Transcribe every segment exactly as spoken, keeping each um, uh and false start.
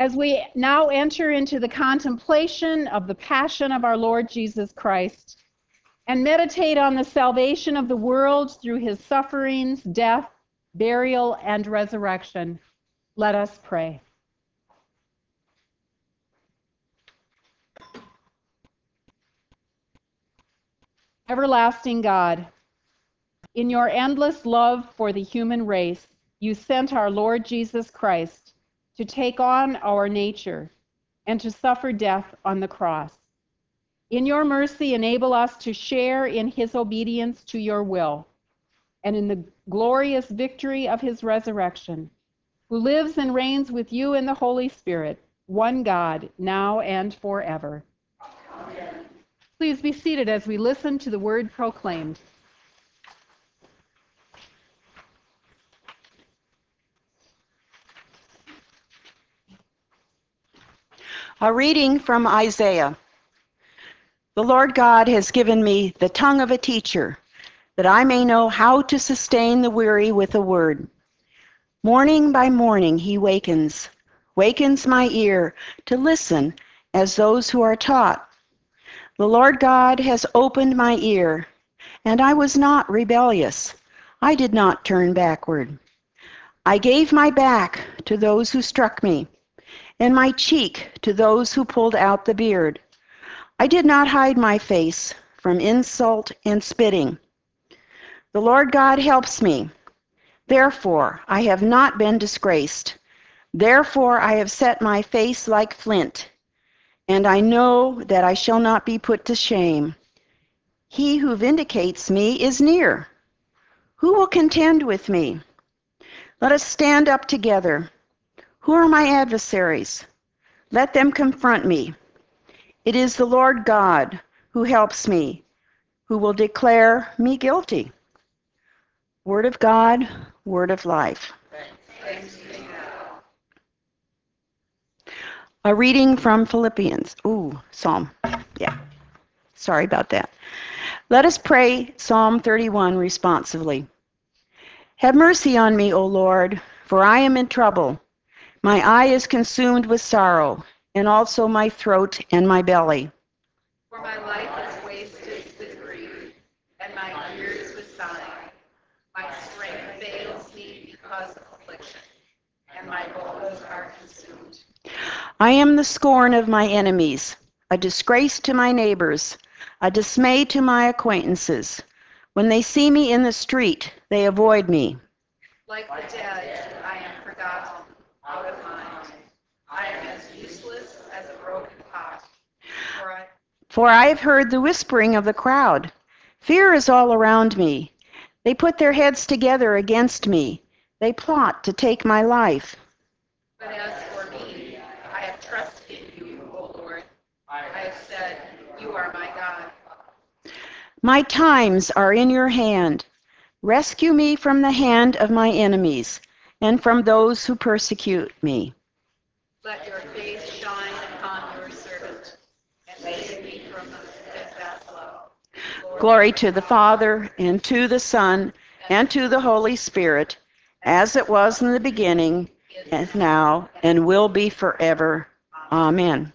As we now enter into the contemplation of the passion of our Lord Jesus Christ and meditate on the salvation of the world through his sufferings, death, burial, and resurrection, let us pray. Everlasting God, in your endless love for the human race, you sent our Lord Jesus Christ to take on our nature and to suffer death on the cross. In your mercy, enable us to share in his obedience to your will and in the glorious victory of his resurrection, who lives and reigns with you in the Holy Spirit, one God, now and forever. Amen. Please be seated as we listen to the word proclaimed. A reading from Isaiah. The Lord God has given me the tongue of a teacher, that I may know how to sustain the weary with a word. Morning by morning he wakens, wakens my ear to listen as those who are taught. The Lord God has opened my ear, and I was not rebellious. I did not turn backward. I gave my back to those who struck me, and my cheek to those who pulled out the beard. I did not hide my face from insult and spitting. The Lord God helps me. Therefore, I have not been disgraced. Therefore, I have set my face like flint, and I know that I shall not be put to shame. He who vindicates me is near. Who will contend with me? Let us stand up together. Who are my adversaries? Let them confront me. It is the Lord God who helps me, who will declare me guilty. Word of God, word of life. Thanks be to God. A reading from Philippians. Ooh, Psalm. Yeah, sorry about that. Let us pray Psalm thirty-one responsively. Have mercy on me, O Lord, for I am in trouble. My eye is consumed with sorrow, and also my throat and my belly. For my life is wasted with grief, and my years with sighing. My strength fails me because of affliction, and my bones are consumed. I am the scorn of my enemies, a disgrace to my neighbors, a dismay to my acquaintances. When they see me in the street, they avoid me. Like the dead, I am forgotten, out of mind. I am as useless as a broken pot. For I, For I have heard the whispering of the crowd. Fear is all around me. They put their heads together against me. They plot to take my life. but as for me, I have trusted in you, O Lord. I have said, you are my God. My times are in your hand. Rescue me from the hand of my enemies and from those who persecute me. Let your face shine upon your servant, and save me from the steadfast love. Glory to the Father, and to the Son, and to the Holy Spirit, as it was in the beginning, and now, and will be forever. Amen.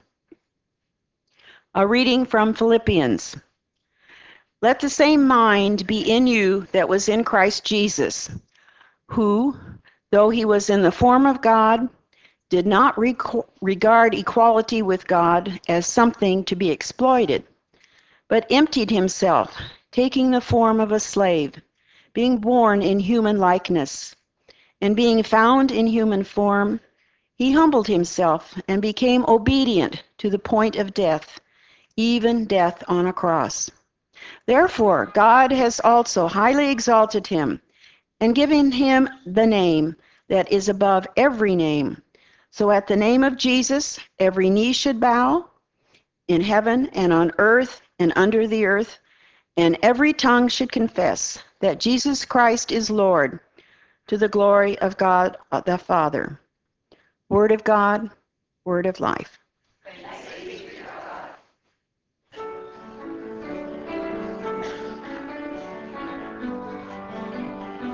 A reading from Philippians. Let the same mind be in you that was in Christ Jesus, who, though he was in the form of God, did not rec- regard equality with God as something to be exploited, but emptied himself, taking the form of a slave, being born in human likeness, and being found in human form, he humbled himself and became obedient to the point of death, even death on a cross. Therefore, God has also highly exalted him and given him the name that is above every name. So at the name of Jesus, every knee should bow, in heaven and on earth and under the earth, and every tongue should confess that Jesus Christ is Lord, to the glory of God the Father. Word of God, word of life. Thanks be to God.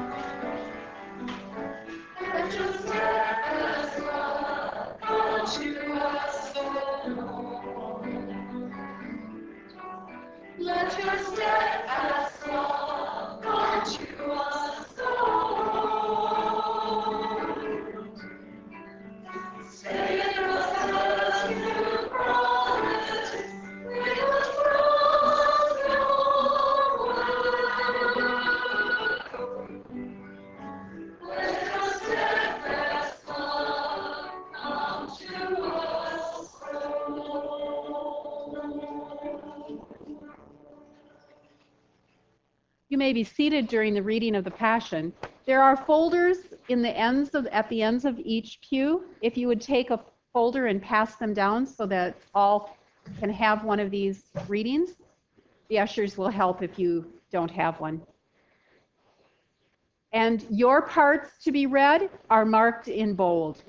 Let your steadfast love fall to Let your steadfast love come to us, Lord. Stay in us as you promised, we will trust your word. Let your steadfast love come to us, Lord. You may be seated during the reading of the Passion. There are folders in the ends of, at the ends of each pew. If you would take a folder and pass them down so that all can have one of these readings. The ushers will help if you don't have one. And your parts to be read are marked in bold.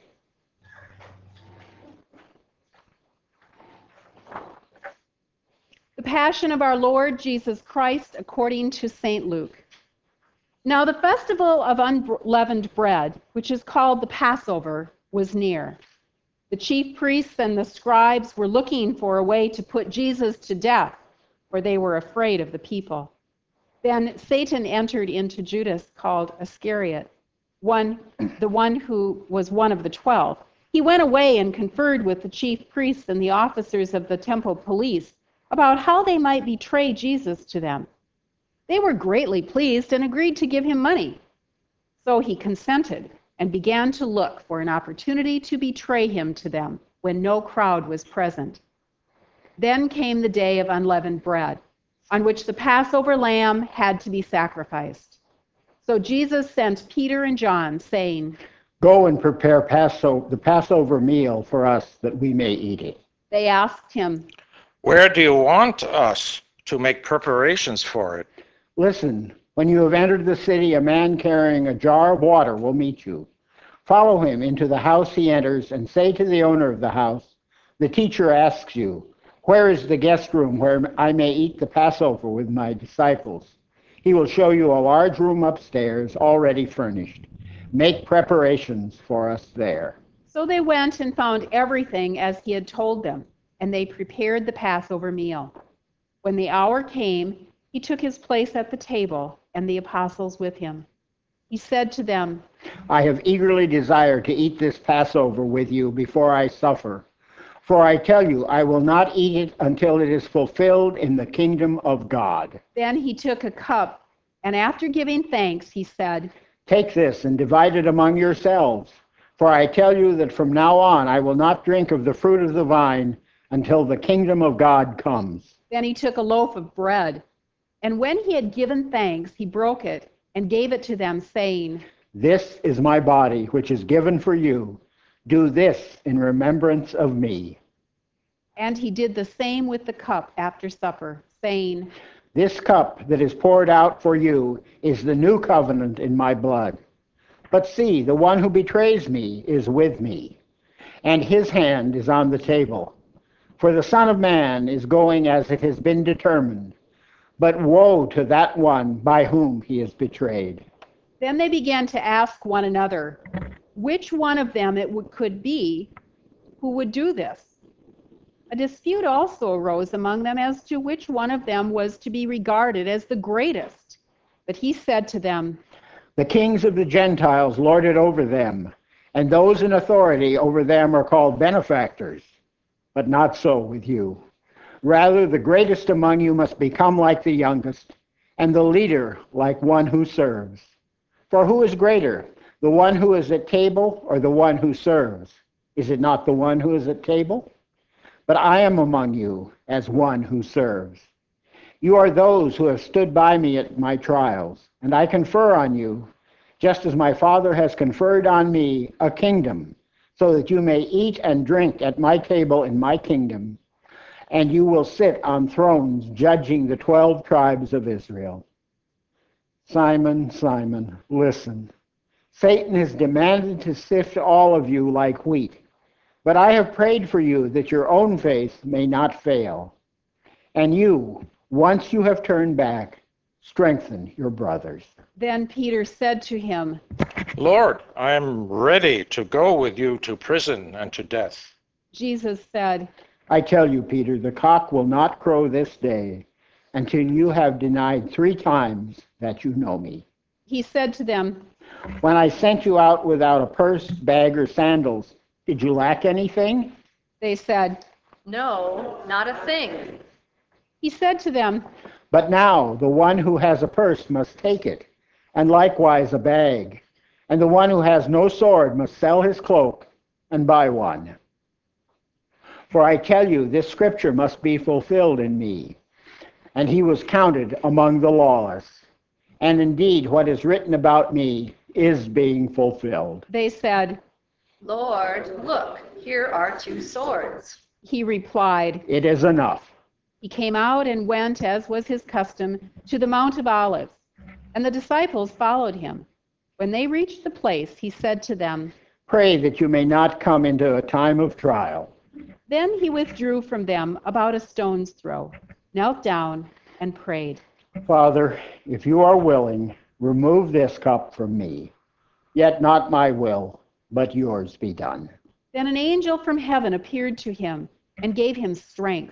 The Passion of our Lord Jesus Christ according to Saint Luke. Now the festival of unleavened bread, which is called the Passover, was near. The chief priests and the scribes were looking for a way to put Jesus to death, for they were afraid of the people. Then Satan entered into Judas, called Iscariot, one, the one who was one of the twelve. He went away and conferred with the chief priests and the officers of the temple police about how they might betray Jesus to them. They were greatly pleased and agreed to give him money. So he consented and began to look for an opportunity to betray him to them when no crowd was present. Then came the day of unleavened bread, on which the Passover lamb had to be sacrificed. So Jesus sent Peter and John, saying, "Go and prepare Passover, the Passover meal for us that we may eat it." They asked him, "Where do you want us to make preparations for it?" "Listen, when you have entered the city, a man carrying a jar of water will meet you. Follow him into the house he enters and say to the owner of the house, 'The teacher asks you, where is the guest room where I may eat the Passover with my disciples?' He will show you a large room upstairs already furnished. Make preparations for us there." So they went and found everything as he had told them, and they prepared the Passover meal. When the hour came, he took his place at the table, and the apostles with him. He said to them, "I have eagerly desired to eat this Passover with you before I suffer. For I tell you, I will not eat it until it is fulfilled in the kingdom of God." Then he took a cup, and after giving thanks, he said, "Take this and divide it among yourselves. For I tell you that from now on I will not drink of the fruit of the vine until the kingdom of God comes." Then he took a loaf of bread, and when he had given thanks, he broke it and gave it to them, saying, "This is my body, which is given for you. Do this in remembrance of me." And he did the same with the cup after supper, saying, "This cup that is poured out for you is the new covenant in my blood. But see, the one who betrays me is with me, and his hand is on the table. For the Son of Man is going as it has been determined, but woe to that one by whom he is betrayed." Then they began to ask one another which one of them it would, could be who would do this. A dispute also arose among them as to which one of them was to be regarded as the greatest. But he said to them, "The kings of the Gentiles lord it over them, and those in authority over them are called benefactors. But not so with you. Rather, the greatest among you must become like the youngest, and the leader like one who serves. For who is greater, the one who is at table or the one who serves? Is it not the one who is at table? But I am among you as one who serves. You are those who have stood by me at my trials, and I confer on you, just as my Father has conferred on me, a kingdom, so that you may eat and drink at my table in my kingdom, and you will sit on thrones judging the twelve tribes of Israel. Simon, Simon, listen. Satan has demanded to sift all of you like wheat, but I have prayed for you that your own faith may not fail. And you, once you have turned back, strengthen your brothers." Then Peter said to him, "Lord, I am ready to go with you to prison and to death." Jesus said, "I tell you, Peter, the cock will not crow this day until you have denied three times that you know me. He said to them, When I sent you out without a purse, bag, or sandals, did you lack anything? They said, No, not a thing. He said to them, But now the one who has a purse must take it, and likewise a bag. And the one who has no sword must sell his cloak and buy one. For I tell you, this scripture must be fulfilled in me. And he was counted among the lawless. And indeed, what is written about me is being fulfilled. They said, Lord, look, here are two swords. He replied, It is enough. He came out and went, as was his custom, to the Mount of Olives, and the disciples followed him. When they reached the place, he said to them, Pray that you may not come into a time of trial. Then he withdrew from them about a stone's throw, knelt down, and prayed. Father, if you are willing, remove this cup from me. Yet not my will, but yours be done. Then an angel from heaven appeared to him and gave him strength.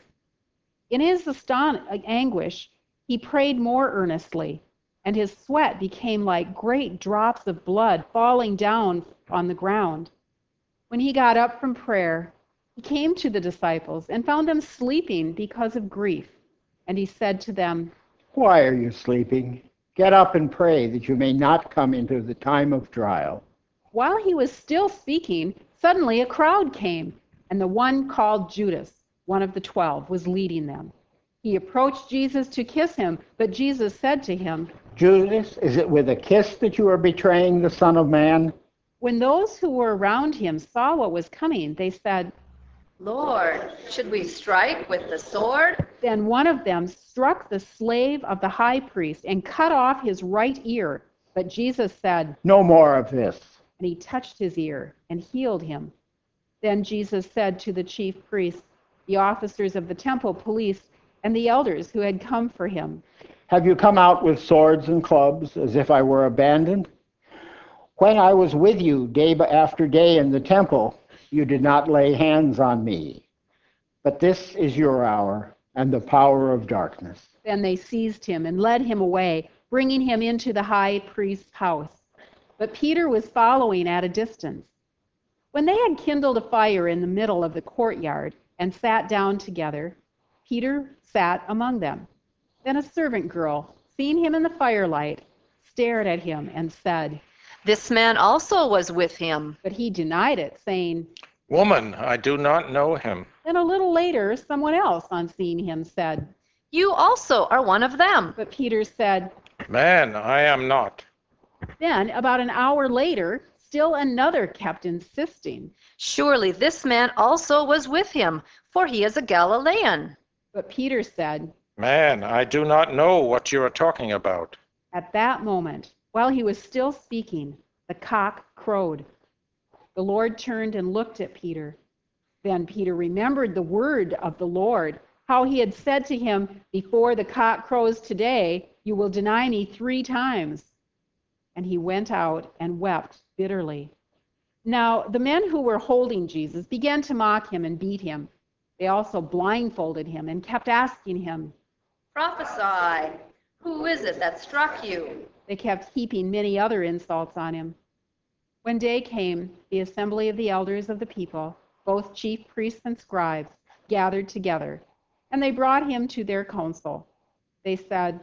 In his aston- anguish, he prayed more earnestly, and his sweat became like great drops of blood falling down on the ground. When he got up from prayer, he came to the disciples and found them sleeping because of grief. And he said to them, Why are you sleeping? Get up and pray that you may not come into the time of trial. While he was still speaking, suddenly a crowd came, and the one called Judas, one of the twelve, was leading them. He approached Jesus to kiss him, but Jesus said to him, Judas, is it with a kiss that you are betraying the Son of Man? When those who were around him saw what was coming, they said, Lord, should we strike with the sword? Then one of them struck the slave of the high priest and cut off his right ear. But Jesus said, No more of this. and he touched his ear and healed him. Then Jesus said to the chief priests, the officers of the temple police, and the elders who had come for him, Have you come out with swords and clubs as if I were abandoned? When I was with you day after day in the temple, you did not lay hands on me. But this is your hour and the power of darkness. Then they seized him and led him away, bringing him into the high priest's house. But Peter was following at a distance. When they had kindled a fire in the middle of the courtyard and sat down together, Peter sat among them. Then a servant girl, seeing him in the firelight, stared at him and said, This man also was with him. but he denied it, saying, Woman, I do not know him. Then a little later, someone else, on seeing him, said, You also are one of them. but Peter said, Man, I am not. Then about an hour later, still another kept insisting, Surely this man also was with him, for he is a Galilean. but Peter said, Man, I do not know what you are talking about. At that moment, while he was still speaking, the cock crowed. The Lord turned and looked at Peter. Then Peter remembered the word of the Lord, how he had said to him, Before the cock crows today, you will deny me three times. And he went out and wept bitterly. Now the men who were holding Jesus began to mock him and beat him. They also blindfolded him and kept asking him. Prophesy. Who is it that struck you? They kept heaping many other insults on him. When day came, the assembly of the elders of the people, both chief priests and scribes, gathered together, and they brought him to their council. They said,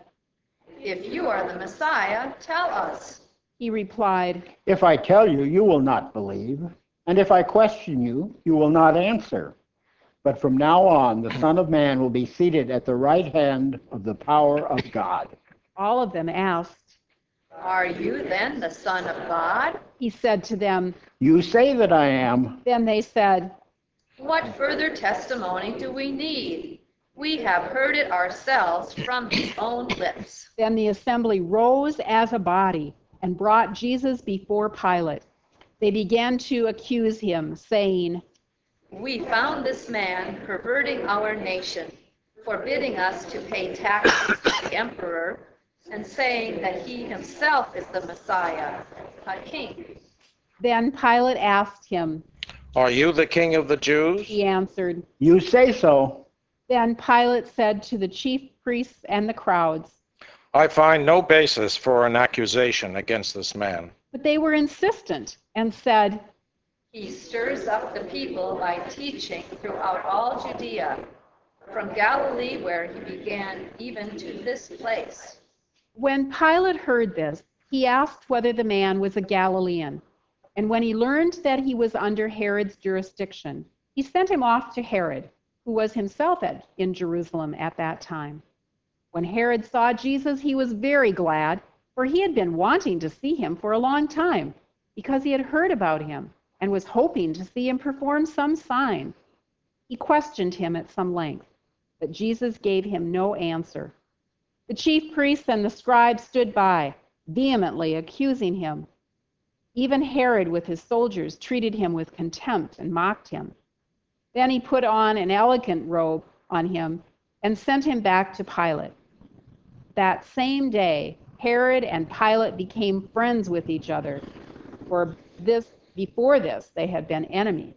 If you are the Messiah, tell us. He replied, If I tell you, you will not believe. And if I question you, you will not answer. But from now on, the Son of Man will be seated at the right hand of the power of God. all of them asked. Are you then the Son of God? He said to them. You say that I am. Then they said, What further testimony do we need? We have heard it ourselves from his own lips. Then the assembly rose as a body and brought Jesus before Pilate. They began to accuse him, saying, We found this man perverting our nation, forbidding us to pay taxes to the emperor, and saying that he himself is the Messiah, a king. Then Pilate asked him. Are you the king of the Jews? He answered, You say so. Then Pilate said to the chief priests and the crowds, I find no basis for an accusation against this man. but they were insistent and said, He stirs up the people by teaching throughout all Judea, from Galilee where he began, even to this place. When Pilate heard this, he asked whether the man was a Galilean. And when he learned that he was under Herod's jurisdiction, he sent him off to Herod, who was himself at, in Jerusalem at that time. When Herod saw Jesus, he was very glad, for he had been wanting to see him for a long time, because he had heard about him and was hoping to see him perform some sign. He questioned him at some length, but Jesus gave him no answer. The chief priests and the scribes stood by, vehemently accusing him. Even Herod with his soldiers treated him with contempt and mocked him. Then he put on an elegant robe on him and sent him back to Pilate. That same day, Herod and Pilate became friends with each other. For this, before this, they had been enemies.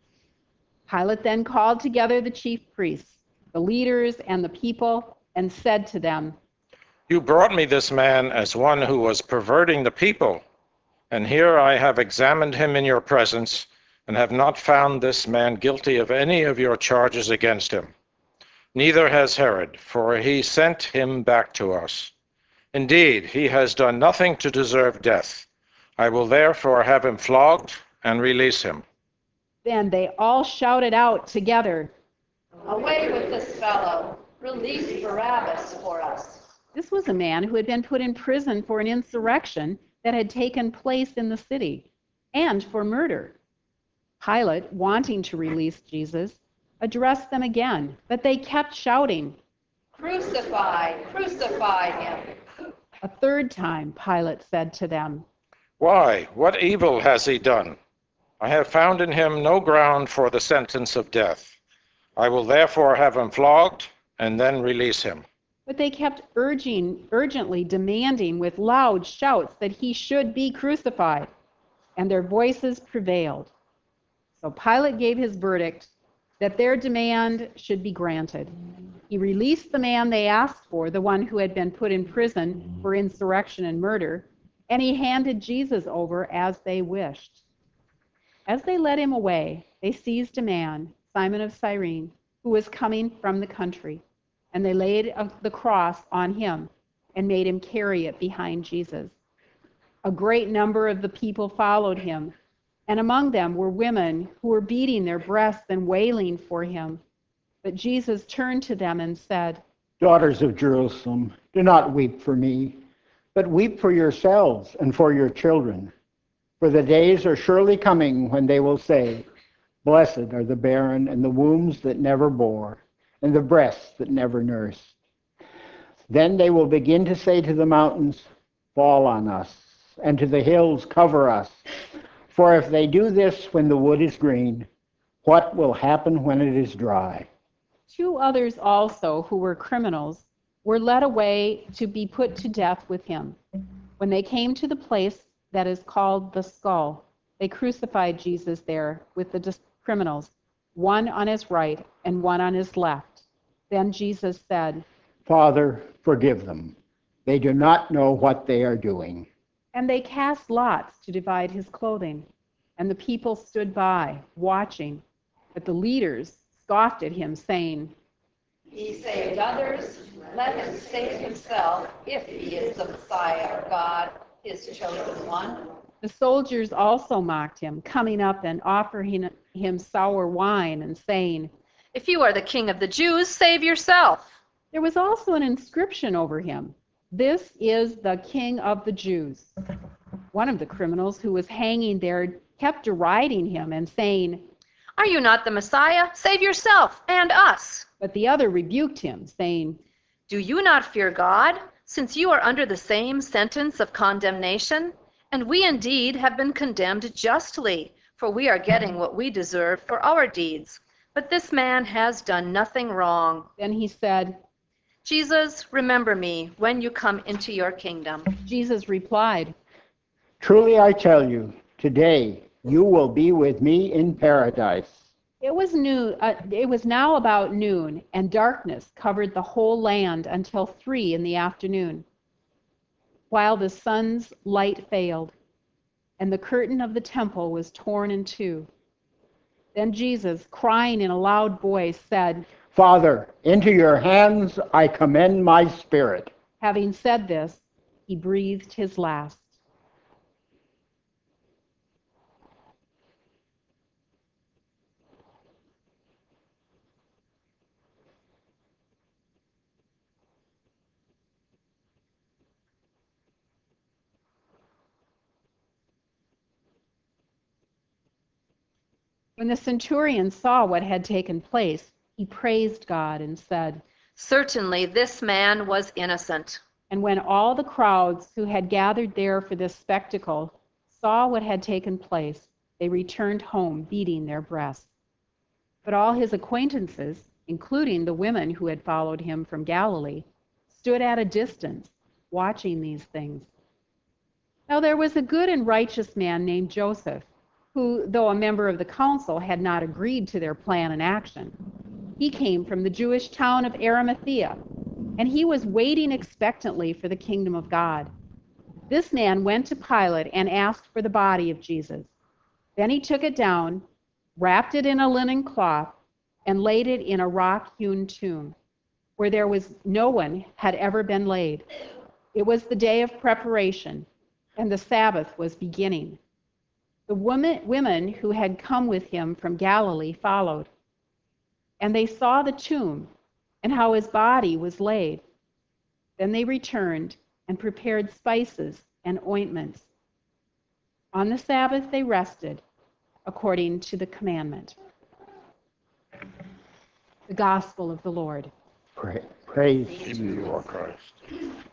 Pilate then called together the chief priests, the leaders, and the people, and said to them, You brought me this man as one who was perverting the people, and here I have examined him in your presence, and have not found this man guilty of any of your charges against him. Neither has Herod, for he sent him back to us. Indeed, he has done nothing to deserve death. I will therefore have him flogged and release him. Then they all shouted out together, Away with this fellow! Release Barabbas for us. This was a man who had been put in prison for an insurrection that had taken place in the city, and for murder. Pilate, wanting to release Jesus, addressed them again, but they kept shouting. Crucify! Crucify him! A third time, Pilate said to them, Why, what evil has he done? I have found in him no ground for the sentence of death. I will therefore have him flogged and then release him. But they kept urging, urgently demanding with loud shouts that he should be crucified, and their voices prevailed. So Pilate gave his verdict that their demand should be granted. He released the man they asked for, the one who had been put in prison for insurrection and murder, and he handed Jesus over as they wished. As they led him away, they seized a man, Simon of Cyrene, who was coming from the country, and they laid the cross on him and made him carry it behind Jesus. A great number of the people followed him, and among them were women who were beating their breasts and wailing for him. But Jesus turned to them and said, Daughters of Jerusalem, do not weep for me, but weep for yourselves and for your children. For the days are surely coming when they will say, Blessed are the barren and the wombs that never bore, and the breasts that never nursed. Then they will begin to say to the mountains, Fall on us, and to the hills, Cover us. For if they do this when the wood is green, what will happen when it is dry? Two others also, who were criminals, were led away to be put to death with him. When they came to the place that is called the Skull, they crucified Jesus there with the criminals, one on his right and one on his left. Then Jesus said, Father, forgive them. They do not know what they are doing. And they cast lots to divide his clothing. And the people stood by, watching. But the leaders scoffed at him, saying, He saved others. Let him save himself, if he is the Messiah of God, his chosen one. The soldiers also mocked him, coming up and offering him sour wine and saying, If you are the king of the Jews, save yourself. There was also an inscription over him, This is the King of the Jews. One of the criminals who was hanging there kept deriding him and saying, Are you not the Messiah? Save yourself and us. But the other rebuked him, saying, Do you not fear God, since you are under the same sentence of condemnation? And we indeed have been condemned justly, for we are getting what we deserve for our deeds. But this man has done nothing wrong. Then he said, Jesus, remember me when you come into your kingdom. Jesus replied, Truly I tell you, today you will be with me in paradise. It was noon, uh, it was now about noon, and darkness covered the whole land until three in the afternoon, while the sun's light failed, and the curtain of the temple was torn in two. Then Jesus, crying in a loud voice, said, Father, into your hands I commend my spirit. Having said this, he breathed his last. When the centurion saw what had taken place, he praised God and said, Certainly this man was innocent. And when all the crowds who had gathered there for this spectacle saw what had taken place, they returned home beating their breasts. But all his acquaintances, including the women who had followed him from Galilee, stood at a distance, watching these things. Now there was a good and righteous man named Joseph, who, though a member of the council, had not agreed to their plan and action. He came from the Jewish town of Arimathea, and he was waiting expectantly for the kingdom of God. This man went to Pilate and asked for the body of Jesus. Then he took it down, wrapped it in a linen cloth, and laid it in a rock-hewn tomb, where there was no one had ever been laid. It was the day of preparation, and the Sabbath was beginning. The woman, women who had come with him from Galilee followed, and they saw the tomb and how his body was laid. Then they returned and prepared spices and ointments. On the Sabbath they rested, according to the commandment. The Gospel of the Lord. Pra- Praise To you, Lord Christ.